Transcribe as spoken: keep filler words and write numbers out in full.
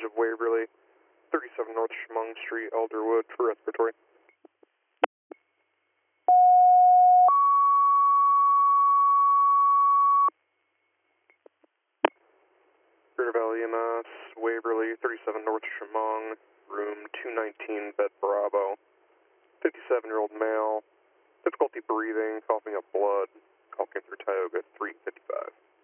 of Waverly, thirty-seven North Chemung Street, Elderwood for respiratory. Greater Valley E M S, Waverly, thirty-seven North Chemung, room two nineteen, bed Bravo. fifty-seven-year-old male, difficulty breathing, coughing up blood, coughing through Tioga three fifty-five.